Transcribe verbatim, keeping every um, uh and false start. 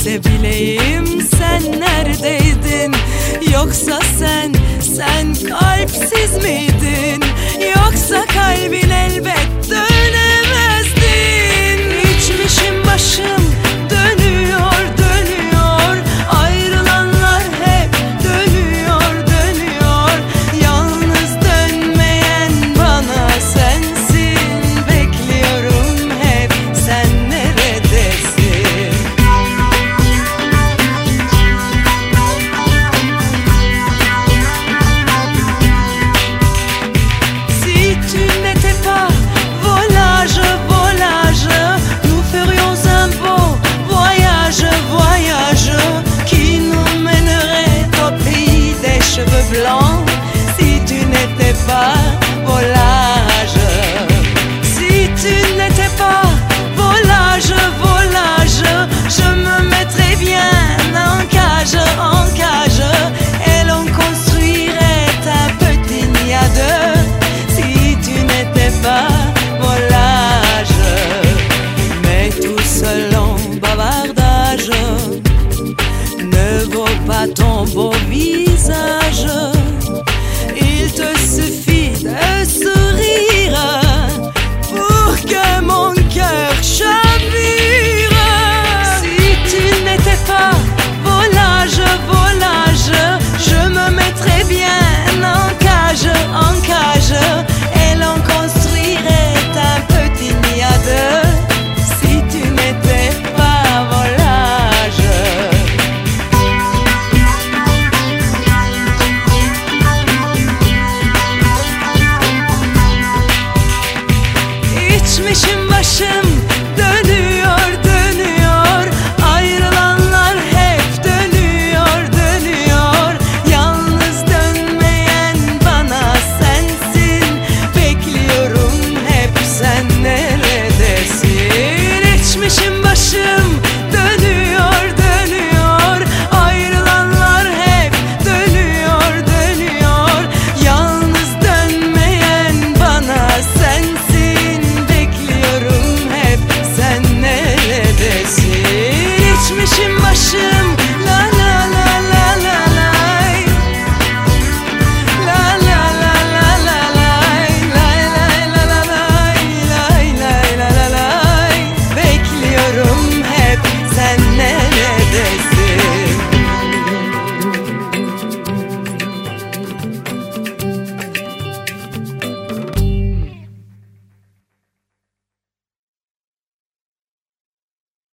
de bileyim sen neredeydin? Yoksa sen, sen kalpsiz miydin? Yoksa kalbin elbet dönemezdin. İçmişim başım dönüyor dönüyor, ayrılanlar hep dönüyor dönüyor. Yalnız dönmeyen bana sensin, bekliyorum hep sen neredesin? Si tu n'étais pas volage, volage, nous ferions un beau voyage, voyage qui nous mènerait au pays des cheveux blancs. Si tu n'étais pas volage, si tu n'étais pas volage, volage, je me mettrais bien en cage, en cage, et l'on construirait un petit nid à deux. Si tu n'étais pas volage, mais tout seul en bavardage ne vaut pas ton beau visage. Il te suffit de sourire pour que mon cœur chavire. Si tu n'étais pas volage, volage, je me mettrais bien en cage, en cage, et l'on construirait un petit nid à deux. Si tu n'étais pas volage. İçmişim başım